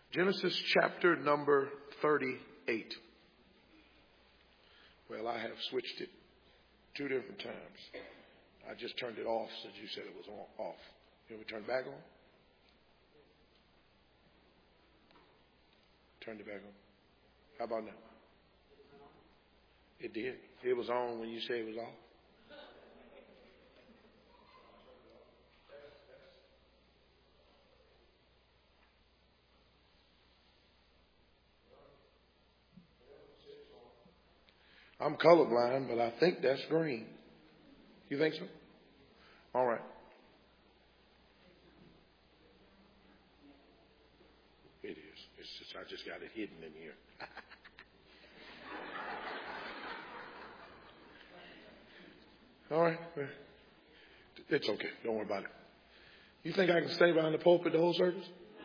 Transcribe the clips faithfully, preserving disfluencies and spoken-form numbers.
Genesis chapter number thirty-eight. Well, I have switched it two different times. I just turned it off since you said it was on, off. You want me to turn it back on? Turned it back on. How about now? It did. It was on when you said it was off. I'm colorblind, but I think that's green. You think so? All right. It is. It's just I just got it hidden in here. All right. It's okay. Don't worry about it. You think I can stay behind the pulpit the whole service?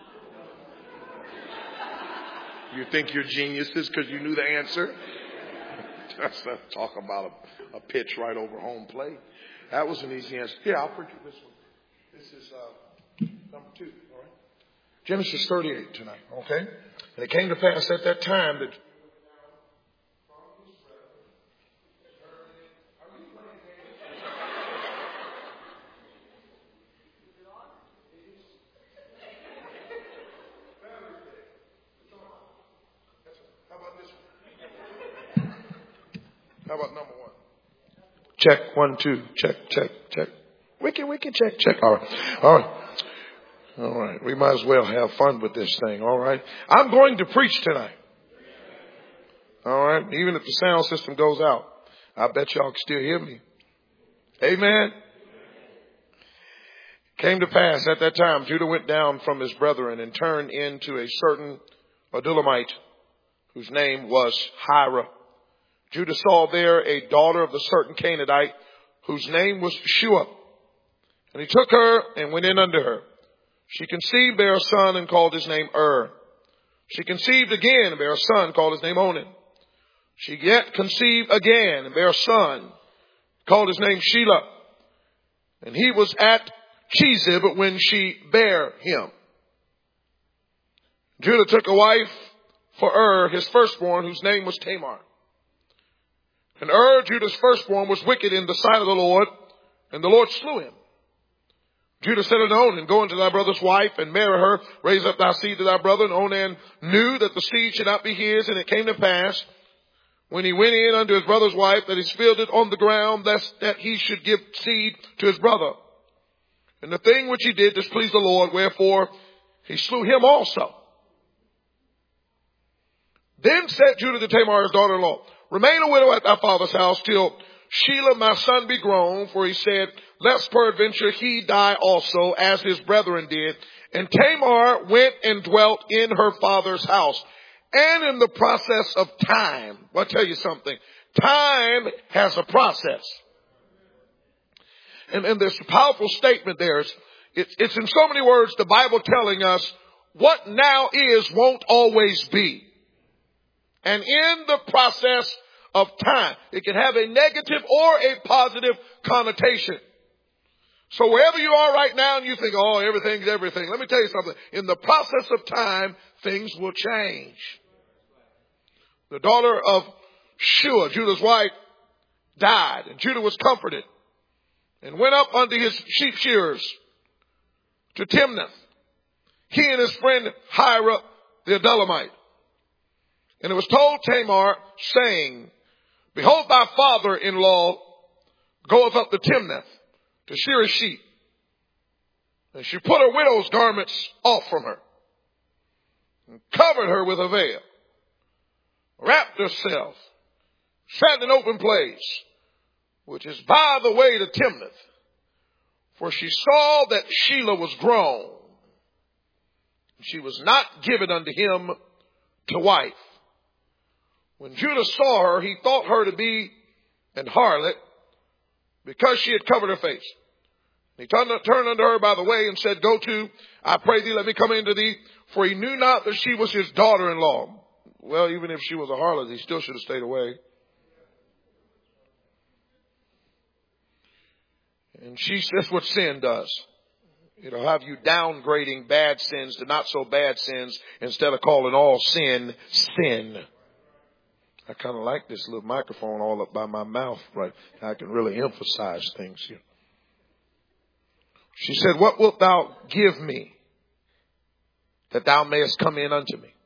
You think you're geniuses because you knew the answer? Talk about a, a pitch right over home plate. That was an easy answer. Yeah, I'll preach you this one. This is uh, number two. All right. Genesis thirty-eight tonight. Okay. And it came to pass at that time that. How about number one? Check, one, two, check, check, check. Wicked, wicked, check, check. All right. All right. All right. We might as well have fun with this thing. All right. I'm going to preach tonight. All right. Even if the sound system goes out, I bet y'all can still hear me. Amen. Came to pass at that time, Judah went down from his brethren and turned into a certain Adullamite whose name was Hira. Judah saw there a daughter of the certain Canaanite whose name was Shua. And he took her and went in unto her. She conceived, bare a son, and called his name Ur. She conceived again and bare a son, called his name Onan. She yet conceived again and bare a son, called his name Shelah. And he was at Chezib when she bare him. Judah took a wife for Ur, his firstborn, whose name was Tamar. And Ur, Judah's firstborn, was wicked in the sight of the Lord, and the Lord slew him. Judah said unto Onan, go unto thy brother's wife, and marry her, raise up thy seed to thy brother. And Onan knew that the seed should not be his, and it came to pass, when he went in unto his brother's wife, that he spilled it on the ground, lest that he should give seed to his brother. And the thing which he did displeased the Lord, wherefore he slew him also. Then said Judah to Tamar, his daughter-in-law, remain a widow at thy father's house till Shelah my son be grown. For he said, lest peradventure he die also, as his brethren did. And Tamar went and dwelt in her father's house. And in the process of time, I'll tell you something, time has a process. And, and there's a powerful statement there. It's, it's, it's in so many words, the Bible telling us what now is won't always be. And in the process of time, it can have a negative or a positive connotation. So wherever you are right now and you think, oh, everything's everything. Let me tell you something. In the process of time, things will change. The daughter of Shua, Judah's wife, died, and Judah was comforted and went up unto his sheep shearers to Timnath, he and his friend Hira the Adullamite. And it was told Tamar, saying, behold, thy father-in-law goeth up to Timnath to shear his sheep. And she put her widow's garments off from her and covered her with a veil, wrapped herself, sat in an open place, which is by the way to Timnath. For she saw that Shelah was grown. She was not given unto him to wife. When Judah saw her, he thought her to be an harlot, because she had covered her face. He turned, turned unto her by the way and said, go to, I pray thee, let me come into thee. For he knew not that she was his daughter-in-law. Well, even if she was a harlot, he still should have stayed away. And she, that's what sin does. It'll have you downgrading bad sins to not so bad sins instead of calling all sin, sin. I kind of like this little microphone all up by my mouth, right? I can really emphasize things here. She said, what wilt thou give me that thou mayest come in unto me?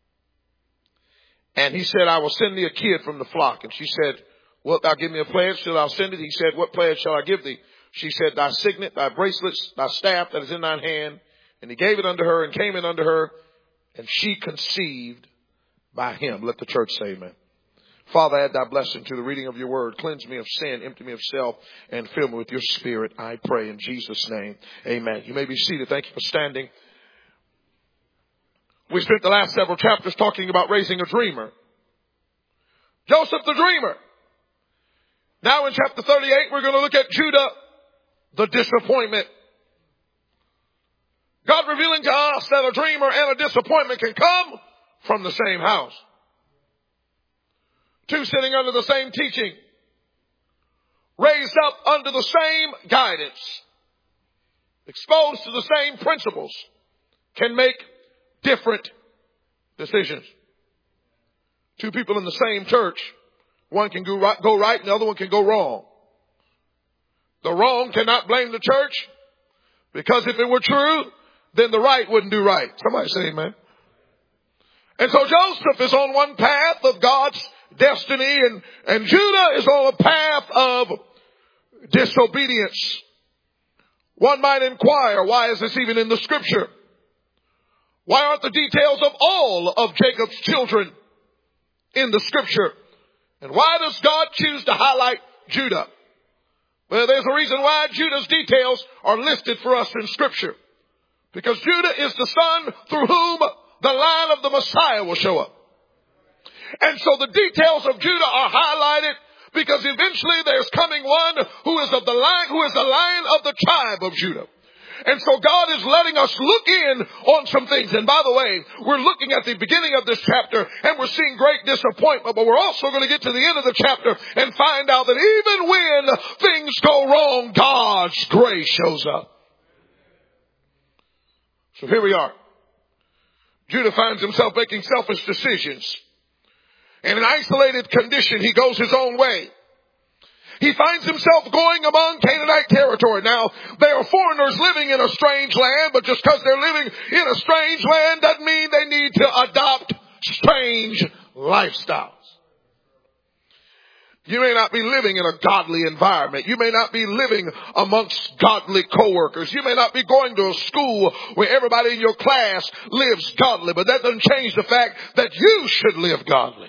And he said, I will send thee a kid from the flock. And she said, wilt thou give me a pledge? Shall I send it? He said, what pledge shall I give thee? She said, thy signet, thy bracelets, thy staff that is in thine hand. And he gave it unto her and came in unto her, and she conceived by him. Let the church say amen. Father, add thy blessing to the reading of your word. Cleanse me of sin, empty me of self, and fill me with your spirit. I pray in Jesus' name. Amen. You may be seated. Thank you for standing. We spent the last several chapters talking about raising a dreamer. Joseph the dreamer. Now in chapter thirty-eight, we're going to look at Judah, the disappointment. God revealing to us that a dreamer and a disappointment can come from the same house. Two sitting under the same teaching, raised up under the same guidance, exposed to the same principles, can make different decisions. Two people in the same church, one can go right, go right and the other one can go wrong. The wrong cannot blame the church, because if it were true, then the right wouldn't do right. Somebody say amen. And so Joseph is on one path of God's destiny, and, and Judah is on a path of disobedience. One might inquire, why is this even in the scripture? Why aren't the details of all of Jacob's children in the scripture? And why does God choose to highlight Judah? Well, there's a reason why Judah's details are listed for us in scripture. Because Judah is the son through whom the line of the Messiah will show up. And so the details of Judah are highlighted because eventually there's coming one who is of the line, who is the lion of the tribe of Judah. And so God is letting us look in on some things. And by the way, we're looking at the beginning of this chapter and we're seeing great disappointment, but we're also going to get to the end of the chapter and find out that even when things go wrong, God's grace shows up. So here we are. Judah finds himself making selfish decisions. In an isolated condition, he goes his own way. He finds himself going among Canaanite territory. Now, there are foreigners living in a strange land, but just because they're living in a strange land doesn't mean they need to adopt strange lifestyles. You may not be living in a godly environment. You may not be living amongst godly coworkers. You may not be going to a school where everybody in your class lives godly, but that doesn't change the fact that you should live godly.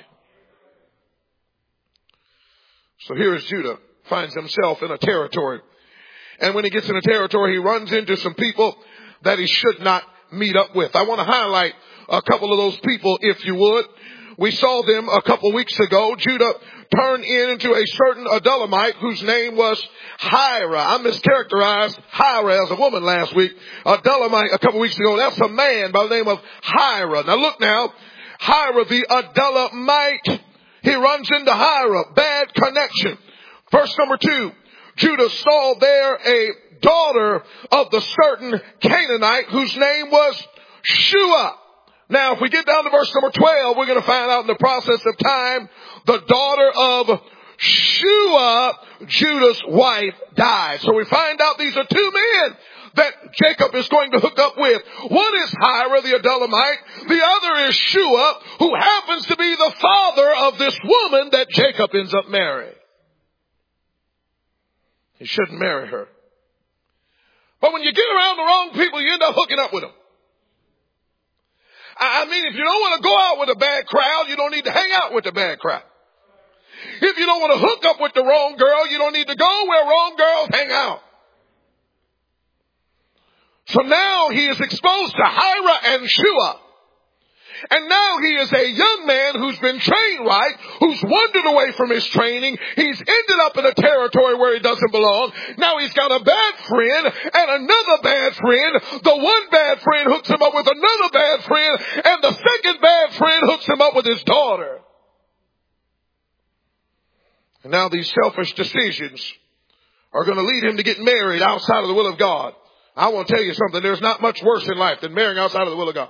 So here is Judah, finds himself in a territory. And when he gets in a territory, he runs into some people that he should not meet up with. I want to highlight a couple of those people, if you would. We saw them a couple weeks ago. Judah turned in into a certain Adullamite whose name was Hira. I mischaracterized Hira as a woman last week. Adullamite a couple weeks ago. That's a man by the name of Hira. Now look now. Hira the Adullamite. He runs into Hira. Bad connection. Verse number two. Judah saw there a daughter of the certain Canaanite whose name was Shua. Now, if we get down to verse number twelve, we're going to find out in the process of time, the daughter of Shua, Judah's wife, died. So we find out these are two men that Jacob is going to hook up with. One is Hira, the Adullamite. The other is Shua, who happens to be the father of this woman that Jacob ends up marrying. He shouldn't marry her. But when you get around the wrong people, you end up hooking up with them. I mean, if you don't want to go out with a bad crowd, you don't need to hang out with the bad crowd. If you don't want to hook up with the wrong girl, you don't need to go where wrong girls hang out. So now he is exposed to Hira and Shua. And now he is a young man who's been trained right, who's wandered away from his training. He's ended up in a territory where he doesn't belong. Now he's got a bad friend and another bad friend. The one bad friend hooks him up with another bad friend, and the second bad friend hooks him up with his daughter. And now these selfish decisions are going to lead him to get married outside of the will of God. I want to tell you something. There's not much worse in life than marrying outside of the will of God.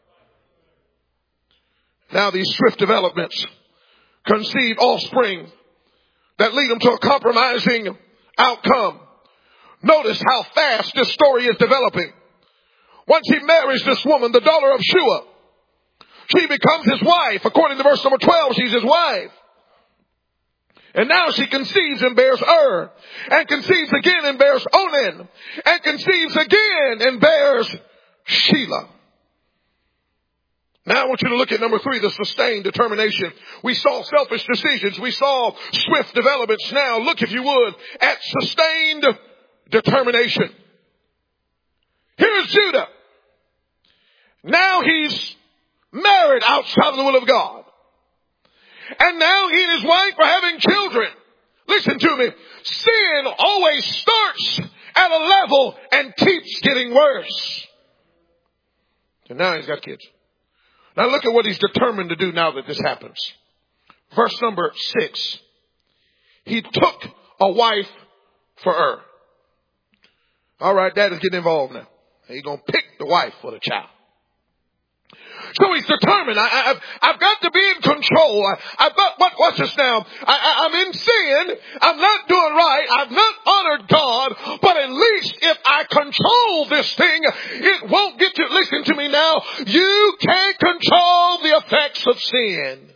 Now these swift developments conceive offspring that lead them to a compromising outcome. Notice how fast this story is developing. Once he marries this woman, the daughter of Shua, she becomes his wife. According to verse number twelve, she's his wife. And now she conceives and bears Ur, and conceives again and bears Onan, and conceives again and bears Shelah. Now I want you to look at number three, the sustained determination. We saw selfish decisions. We saw swift developments. Now look, if you would, at sustained determination. Here's Judah. Now he's married outside of the will of God. And now he and his wife are having children. Listen to me. Sin always starts at a level and keeps getting worse. And now he's got kids. Now look at what he's determined to do now that this happens. Verse number six. He took a wife for Ur. All right, Dad is getting involved now. He's going to pick the wife for the child. So he's determined. I, I, I've, I've got to be in control. I, I've got, what, what's this now? I, I, I'm in sin. I'm not doing right. I've not honored God. But at least if I control this thing, it won't get to, listen to me now. You can't control the effects of sin.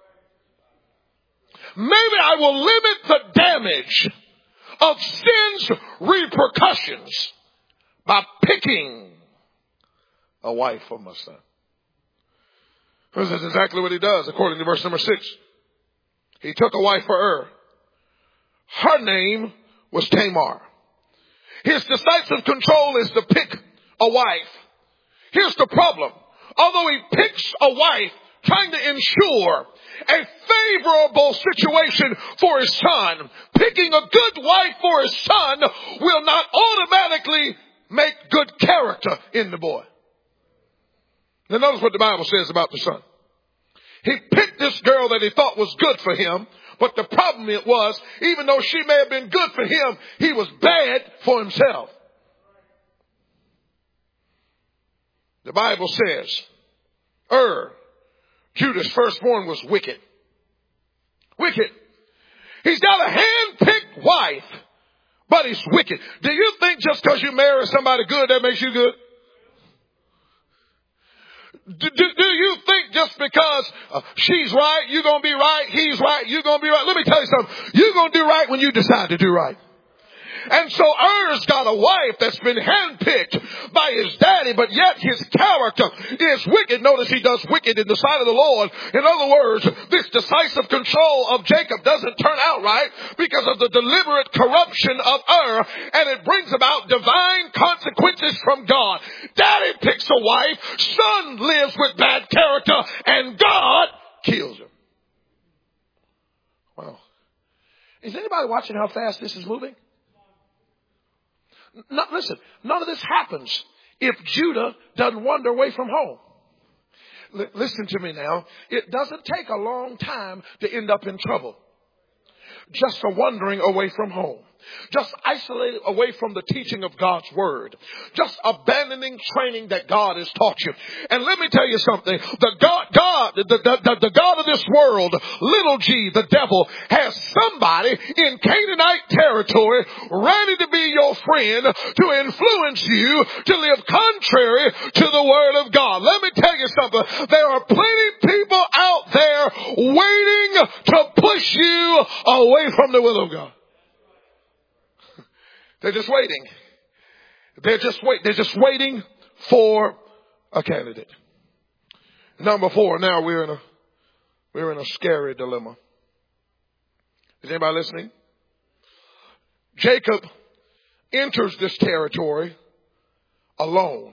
Maybe I will limit the damage of sin's repercussions by picking a wife for my son. This is exactly what he does, according to verse number six. He took a wife for Ur. Her name was Tamar. His decisive control is to pick a wife. Here's the problem. Although he picks a wife, trying to ensure a favorable situation for his son, picking a good wife for his son will not automatically make good character in the boy. Now notice what the Bible says about the son. He picked this girl that he thought was good for him, but the problem it was, even though she may have been good for him, he was bad for himself. The Bible says, Ur, Judah's firstborn, was wicked. Wicked. He's got a hand-picked wife, but he's wicked. Do you think just because you marry somebody good, that makes you good? Do, do, do you think just because uh, she's right, you're going to be right, he's right, you're going to be right? Let me tell you something. You're going to do right when you decide to do right. And so Er's got a wife that's been handpicked by his daddy, but yet his character is wicked. Notice he does wicked in the sight of the Lord. In other words, this decisive control of Jacob doesn't turn out right because of the deliberate corruption of Ur, and it brings about divine consequences from God. Daddy picks a wife, son lives with bad character, and God kills him. Wow. Is anybody watching how fast this is moving? No, listen, none of this happens if Judah doesn't wander away from home. L- listen to me now. It doesn't take a long time to end up in trouble. Just for wandering away from home. Just isolated away from the teaching of God's word. Just abandoning training that God has taught you. And let me tell you something. The God, God, the, the, the, the God of this world, little g, the devil, has somebody in Canaanite territory ready to be your friend to influence you to live contrary to the word of God. Let me tell you something. There are plenty of people out there waiting to push you away from the will of God. They're just waiting. They're just wait. They're just waiting for a candidate. Number four. Now we're in a we're in a scary dilemma. Is anybody listening? Jacob enters this territory alone.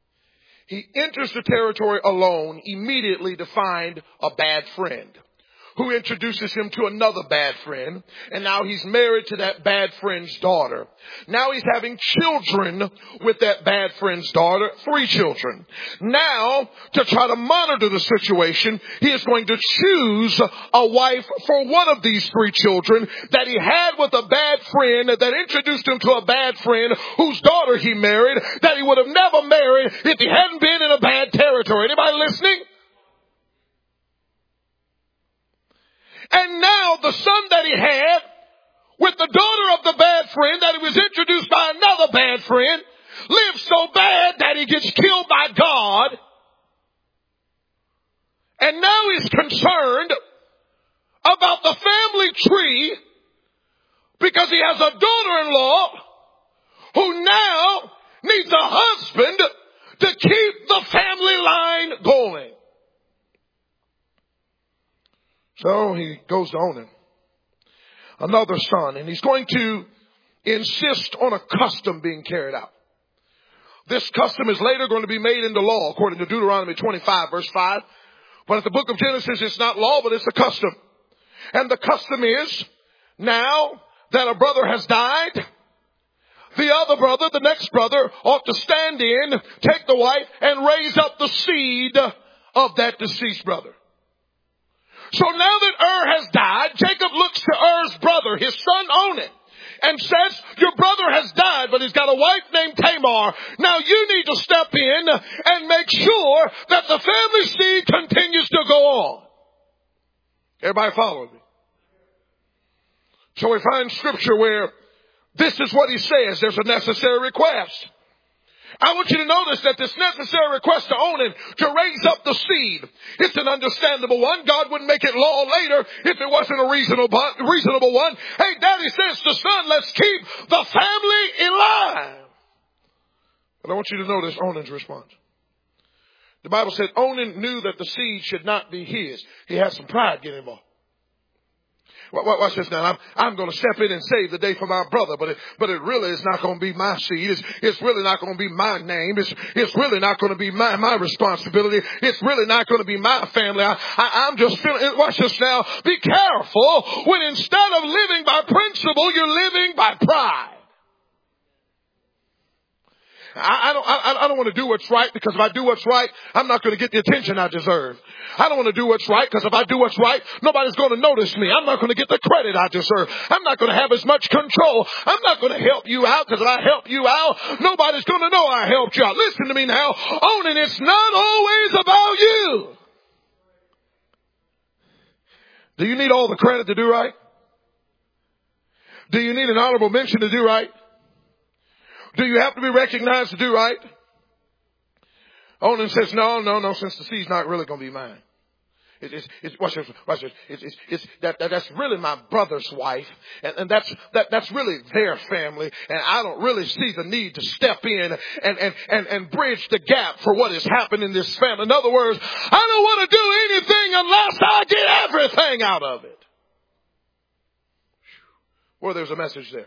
He enters the territory alone, immediately to find a bad friend. who introduces him to another bad friend. And now he's married to that bad friend's daughter. Now he's having children with that bad friend's daughter, three children. Now, to try to monitor the situation, he is going to choose a wife for one of these three children that he had with a bad friend that introduced him to a bad friend whose daughter he married, that he would have never married if he hadn't been in a bad territory. Anybody listening? And now the son that he had with the daughter of the bad friend that he was introduced by another bad friend lives so bad that he gets killed by God. And now he's concerned about the family tree because he has a daughter-in-law who now needs a husband to keep the family line going. So he goes to Onan, another son, and he's going to insist on a custom being carried out. This custom is later going to be made into law, according to Deuteronomy twenty-five, verse five. But at the book of Genesis, it's not law, but it's a custom. And the custom is, now that a brother has died, the other brother, the next brother, ought to stand in, take the wife, and raise up the seed of that deceased brother. So now that Ur has died, Jacob looks to Ur's brother, his son Onan, and says, your brother has died, but he's got a wife named Tamar. Now you need to step in and make sure that the family seed continues to go on. Everybody following me? So we find scripture where this is what he says. There's a necessary request. I want you to notice that this necessary request to Onan to raise up the seed, it's an understandable one. God wouldn't make it law later if it wasn't a reasonable, reasonable one. Hey, Daddy says to son, let's keep the family in line. But I want you to notice Onan's response. The Bible said Onan knew that the seed should not be his. He had some pride getting involved. Watch this now. I'm, I'm going to step in and save the day for my brother, but it, but it really is not going to be my seed. It's, it's really not going to be my name. It's, it's really not going to be my, my responsibility. It's really not going to be my family. I, I, I'm just feeling, watch this now. Be careful when instead of living by principle, you're living by pride. I, I don't, I, I don't want to do what's right because if I do what's right, I'm not going to get the attention I deserve. I don't want to do what's right because if I do what's right, nobody's going to notice me. I'm not going to get the credit I deserve. I'm not going to have as much control. I'm not going to help you out because if I help you out, nobody's going to know I helped you out. Listen to me now. Onan, it's not always about you. Do you need all the credit to do right? Do you need an honorable mention to do right? Do you have to be recognized to do right? Onan says, no, no, no, since the seed's not really going to be mine. It, it's, it's, watch this, watch this. It's, it's, it's, that, that, that's really my brother's wife. And, and that's, that, that's really their family. And I don't really see the need to step in and, and, and, and bridge the gap for what has happened in this family. In other words, I don't want to do anything unless I get everything out of it. Well, there's a message there.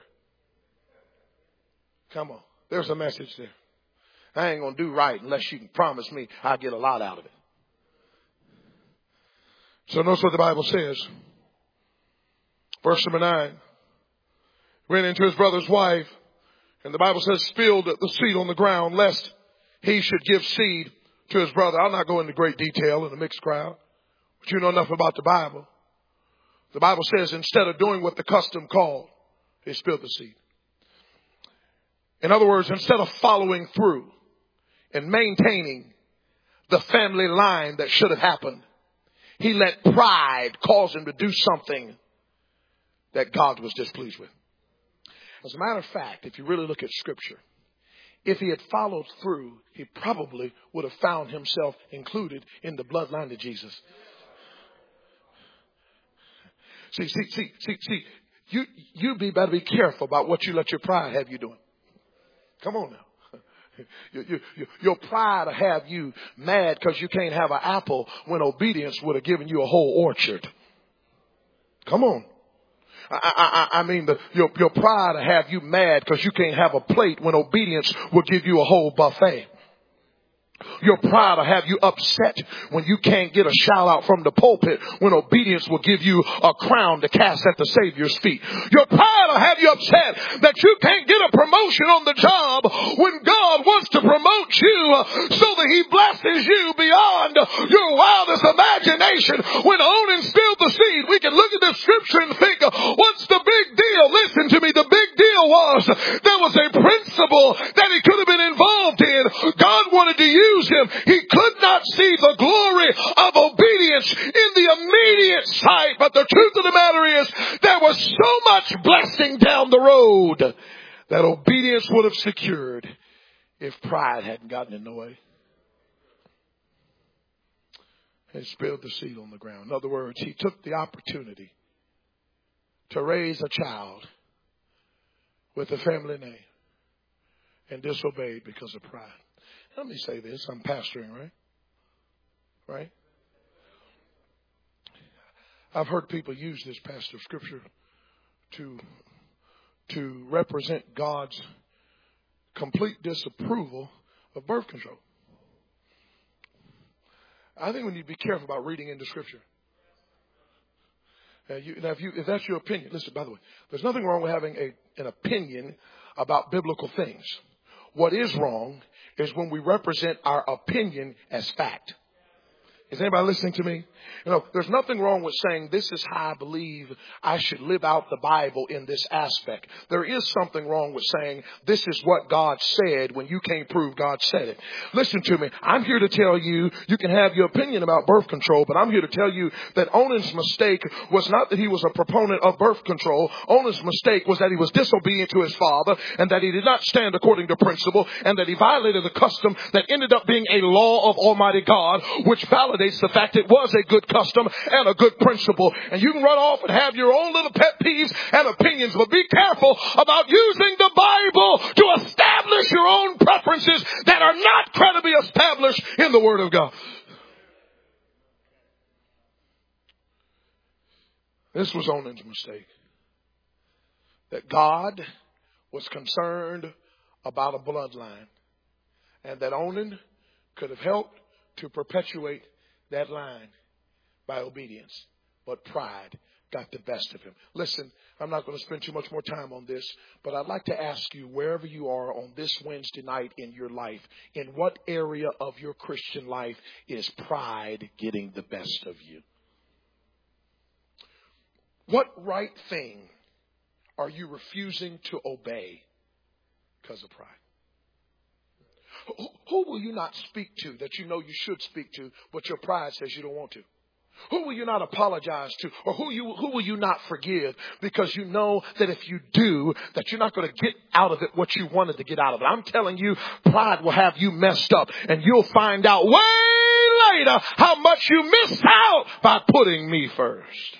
Come on. There's a message there. I ain't going to do right unless you can promise me I'll get a lot out of it. So notice what the Bible says. Verse number nine. Ran into his brother's wife. And the Bible says spilled the seed on the ground lest he should give seed to his brother. I'll not go into great detail in a mixed crowd. But you know enough about the Bible. The Bible says instead of doing what the custom called, he spilled the seed. In other words, instead of following through and maintaining the family line that should have happened, he let pride cause him to do something that God was displeased with. As a matter of fact, if you really look at Scripture, if he had followed through, he probably would have found himself included in the bloodline of Jesus. See, see, see, see, see, you, you be better be careful about what you let your pride have you doing. Come on now. Your, your, your pride will have you mad because you can't have an apple when obedience would have given you a whole orchard. Come on. I, I, I mean, the, your, your pride will have you mad because you can't have a plate when obedience will give you a whole buffet. Your pride will have you upset when you can't get a shout out from the pulpit, when obedience will give you a crown to cast at the Savior's feet. Your pride will have you upset that you can't get a promotion on the job when God wants to promote you so that He blesses you beyond your wildest imagination. When Onan spilled the seed, we can look at the scripture and think, what's the big deal? Listen to me. The big deal was there was a principle that he could have been involved in. God wanted to use him. He could not see the glory of obedience in the immediate sight. But the truth of the matter is there was so much blessing down the road that obedience would have secured if pride hadn't gotten in the way. He spilled the seed on the ground. In other words, he took the opportunity to raise a child with a family name and disobeyed because of pride. Let me say this. I'm pastoring, right? Right? I've heard people use this passage of scripture to, to represent God's complete disapproval of birth control. I think we need to be careful about reading into scripture. Uh, you, now, if, you, if that's your opinion, listen, by the way, there's nothing wrong with having a, an opinion about biblical things. What is wrong is when we represent our opinion as fact. Is anybody listening to me? You know, there's nothing wrong with saying this is how I believe I should live out the Bible in this aspect. There is something wrong with saying this is what God said when you can't prove God said it. Listen to me. I'm here to tell you, you can have your opinion about birth control, but I'm here to tell you that Onan's mistake was not that he was a proponent of birth control. Onan's mistake was that he was disobedient to his father and that he did not stand according to principle and that he violated the custom that ended up being a law of Almighty God, which validates the fact it was a good custom and a good principle. And you can run off and have your own little pet peeves and opinions, but be careful about using the Bible to establish your own preferences that are not credibly established in the Word of God. This was Onan's mistake. That God was concerned about a bloodline and that Onan could have helped to perpetuate that line by obedience. But pride got the best of him. Listen, I'm not going to spend too much more time on this, but I'd like to ask you, wherever you are on this Wednesday night in your life, in what area of your Christian life is pride getting the best of you? What right thing are you refusing to obey because of pride? Who will you not speak to that you know you should speak to, but your pride says you don't want to? Who will you not apologize to? Or who you who will you not forgive because you know that if you do, that you're not going to get out of it what you wanted to get out of it? I'm telling you, pride will have you messed up, and you'll find out way later how much you missed out by putting me first.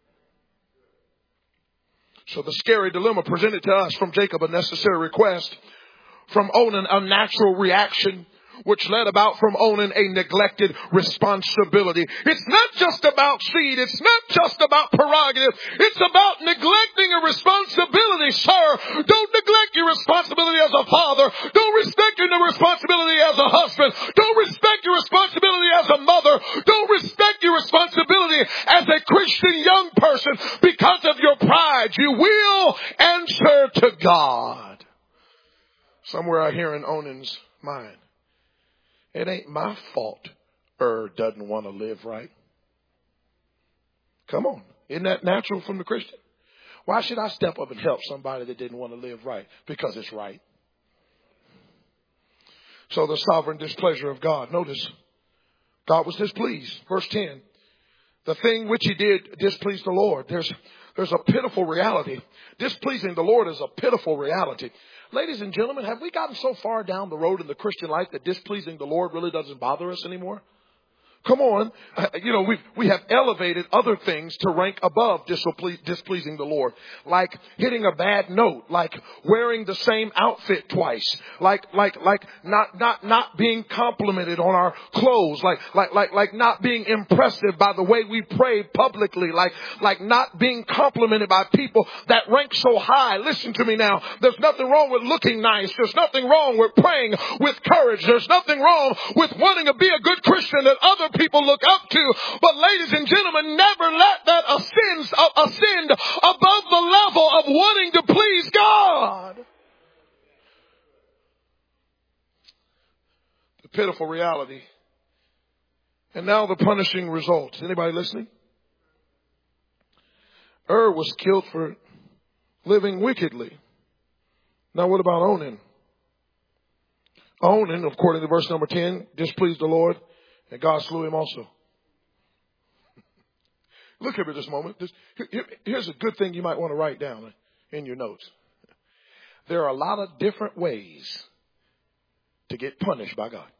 So the scary dilemma presented to us from Jacob, a necessary request. From Onan, a natural reaction, which led about from Onan a neglected responsibility. It's not just about seed. It's not just about prerogative. It's about neglecting a responsibility, sir. Don't neglect your responsibility as a father. Don't respect your responsibility as a husband. Don't respect your responsibility as a mother. Don't respect your responsibility as a Christian young person because of your pride. You will answer to God. Somewhere out here in Onan's mind, it ain't my fault Er doesn't want to live right. Come on. Isn't that natural from the Christian? Why should I step up and help somebody that didn't want to live right? Because it's right. So the sovereign displeasure of God. Notice, God was displeased. Verse ten. The thing which he did displeased the Lord. There's, there's a pitiful reality. Displeasing the Lord is a pitiful reality. Ladies and gentlemen, have we gotten so far down the road in the Christian life that displeasing the Lord really doesn't bother us anymore? Come on. Uh, you know, we we have elevated other things to rank above displeasing, displeasing the Lord. Like hitting a bad note, like wearing the same outfit twice, like like like not not not being complimented on our clothes, like like like like not being impressive by the way we pray publicly, like like not being complimented by people that rank so high. Listen to me now. There's nothing wrong with looking nice. There's nothing wrong with praying with courage. There's nothing wrong with wanting to be a good Christian that other people look up to. But ladies and gentlemen, never let that ascend, uh, ascend above the level of wanting to please God. The pitiful reality. And now the punishing result. Anybody listening? Ur was killed for living wickedly. Now what about Onan? Onan, according to verse number ten, displeased the Lord, and God slew him also. Look here for this moment. This, here, here's a good thing you might want to write down in your notes. There are a lot of different ways to get punished by God.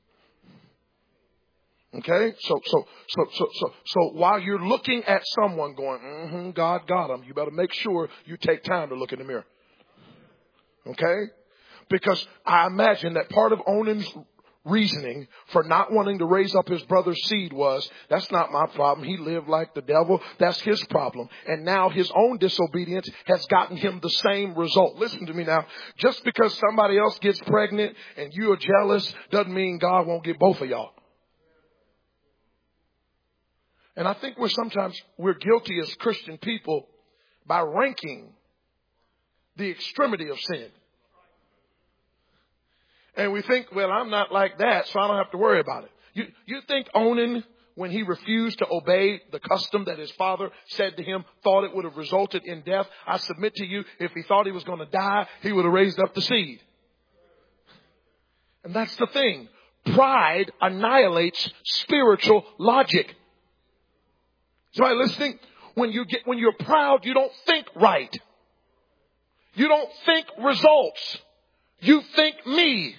Okay? So, so, so, so, so, so while you're looking at someone going, mm-hmm, God got him, you better make sure you take time to look in the mirror. Okay? Because I imagine that part of Onan's reasoning for not wanting to raise up his brother's seed was, that's not my problem. He lived like the devil. That's his problem. And now his own disobedience has gotten him the same result. Listen to me now. Just because somebody else gets pregnant and you are jealous doesn't mean God won't get both of y'all. And I think we're sometimes, we're guilty as Christian people by ranking the extremity of sin. And we think, well, I'm not like that, so I don't have to worry about it. You, you think Onan, when he refused to obey the custom that his father said to him, thought it would have resulted in death? I submit to you, if he thought he was going to die, he would have raised up the seed. And that's the thing. Pride annihilates spiritual logic. Somebody listening? When you get, when you're proud, you don't think right. You don't think results. You think me.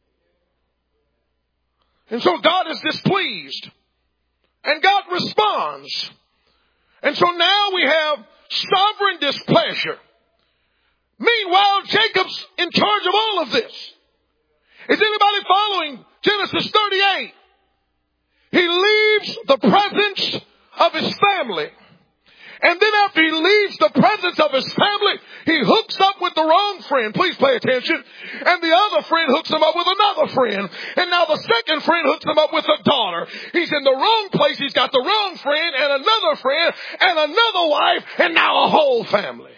And so God is displeased. And God responds. And so now we have sovereign displeasure. Meanwhile, Jacob's in charge of all of this. Is anybody following Genesis thirty-eight? He leaves the presence of his family. And then after he leaves the presence of his family, he hooks up with the wrong friend. Please pay attention. And the other friend hooks him up with another friend. And now the second friend hooks him up with a daughter. He's in the wrong place. He's got the wrong friend and another friend and another wife and now a whole family.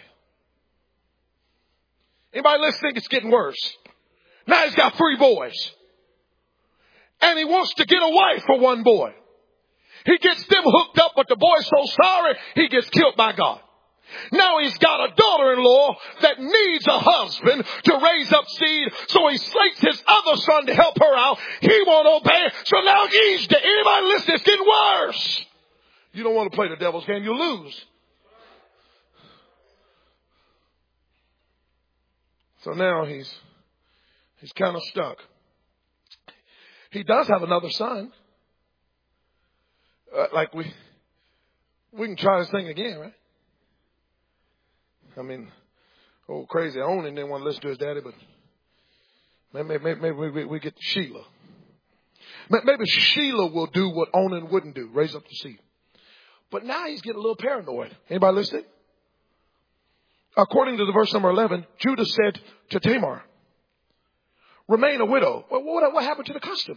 Anybody listening? It's getting worse. Now he's got three boys. And he wants to get a wife for one boy. He gets them hooked up, but the boy's so sorry, he gets killed by God. Now he's got a daughter-in-law that needs a husband to raise up seed, so he slates his other son to help her out. He won't obey, so now he's dead. Anybody listening? It's getting worse. You don't want to play the devil's game, you lose. So now he's, he's kind of stuck. He does have another son. Uh, like we, we can try this thing again, right? I mean, old crazy Onan didn't want to listen to his daddy, but maybe, maybe, maybe we, we get Sheila. Maybe Sheila will do what Onan wouldn't do, raise up the seed. But now he's getting a little paranoid. Anybody listening? According to the verse number eleven, Judah said to Tamar, remain a widow. Well, what, what happened to the custom?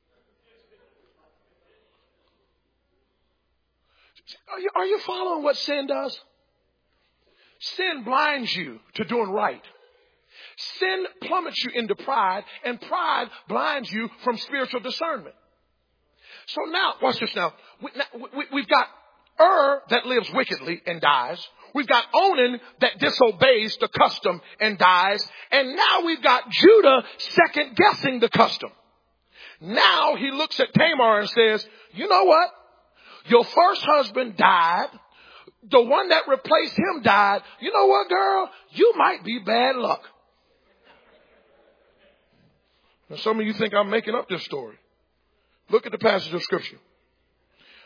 Are you, are you following what sin does? Sin blinds you to doing right. Sin plummets you into pride, and pride blinds you from spiritual discernment. So now, watch this now. We, we, we've got Ur that lives wickedly and dies. We've got Onan that disobeys the custom and dies. And now we've got Judah second guessing the custom. Now he looks at Tamar and says, you know what? Your first husband died. The one that replaced him died. You know what, girl? You might be bad luck. Now, some of you think I'm making up this story. Look at the passage of Scripture.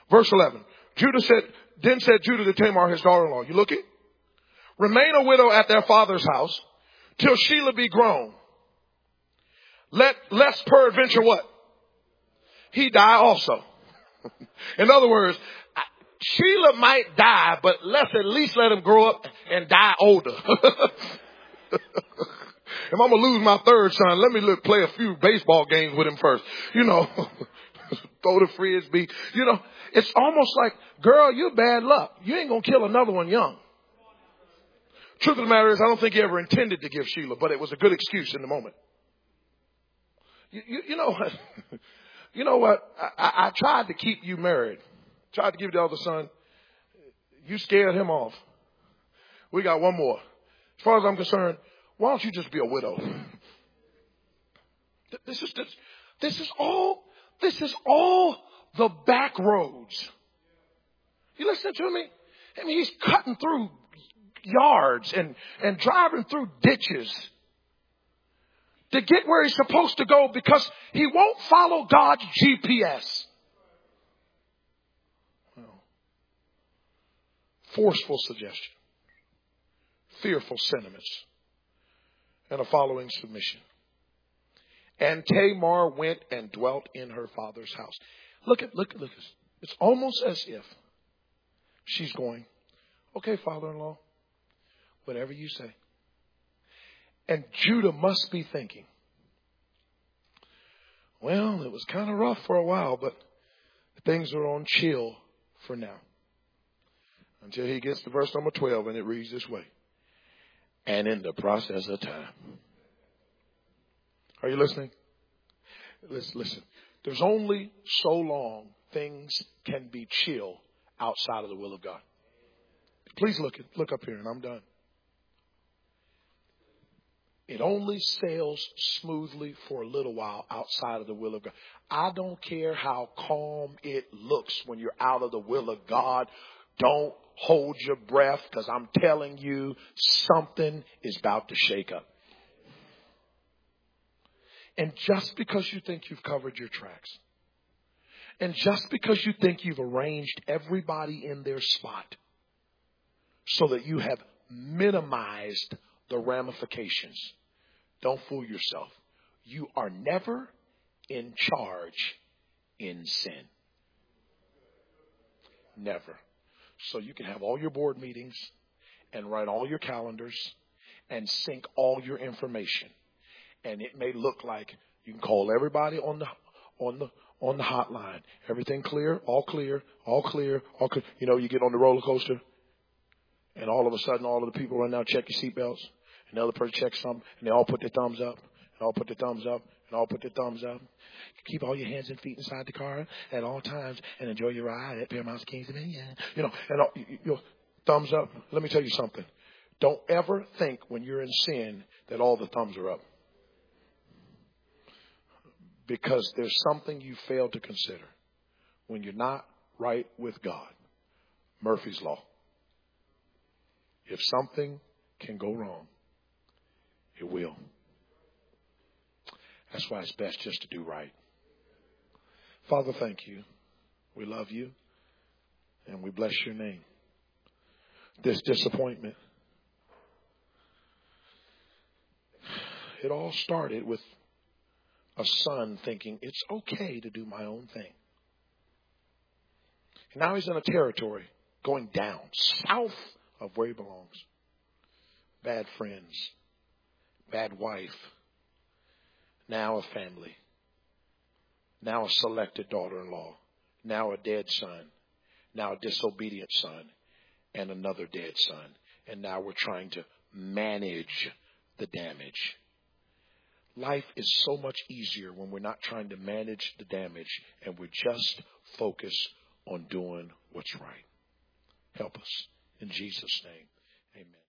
Verse eleven. Judah said, then said Judah to Tamar, his daughter-in-law, you looking? Remain a widow at their father's house till Shelah be grown. Let, lest peradventure what? He die also. In other words, Shelah might die, but let's at least let him grow up and die older. If I'm going to lose my third son, let me look, play a few baseball games with him first. You know, throw the frisbee. You know, it's almost like, girl, you're bad luck. You ain't going to kill another one young. Truth of the matter is, I don't think he ever intended to give Shelah, but it was a good excuse in the moment. You, you, you know what? You know what? I, I, I tried to keep you married. Tried to give you the other son. You scared him off. We got one more. As far as I'm concerned, why don't you just be a widow? This is this, this is all this is all the back roads. You listen to me? I mean, he's cutting through yards and, and driving through ditches to get where he's supposed to go because he won't follow God's G P S. Well, forceful suggestion, fearful sentiments, and a following submission. And Tamar went and dwelt in her father's house. Look at, look at, look at this. It's almost as if she's going, okay, father-in-law, whatever you say. And Judah must be thinking, well, it was kind of rough for a while, but things are on chill for now. Until he gets to verse number twelve, and it reads this way. And in the process of time. Are you listening? Listen, listen. There's only so long things can be chill outside of the will of God. Please look at, look up here, and I'm done. It only sails smoothly for a little while outside of the will of God. I don't care how calm it looks when you're out of the will of God. Don't hold your breath, because I'm telling you, something is about to shake up. And just because you think you've covered your tracks, and just because you think you've arranged everybody in their spot so that you have minimized the ramifications, don't fool yourself. You are never in charge in sin. Never. So you can have all your board meetings and write all your calendars and sync all your information. And it may look like you can call everybody on the on the on the hotline. Everything clear, all clear, all clear, all clear. You know, you get on the roller coaster and all of a sudden all of the people run out, check your seatbelts. And the other person checks something, and they all put their thumbs up, and all put their thumbs up, and all put their thumbs up. Keep all your hands and feet inside the car at all times, and enjoy your ride at Paramount Kings Dominion. You know, and all, you, you, thumbs up. Let me tell you something. Don't ever think when you're in sin that all the thumbs are up, because there's something you fail to consider when you're not right with God. Murphy's Law. If something can go wrong, it will. That's why it's best just to do right. Father, thank you. We love you and we bless your name. This disappointment, it all started with a son thinking it's okay to do my own thing. And now he's in a territory going down, south of where he belongs. Bad friends. Bad wife, now a family, now a selected daughter-in-law, now a dead son, now a disobedient son, and another dead son. And now we're trying to manage the damage. Life is so much easier when we're not trying to manage the damage and we're just focused on doing what's right. Help us. In Jesus' name, amen.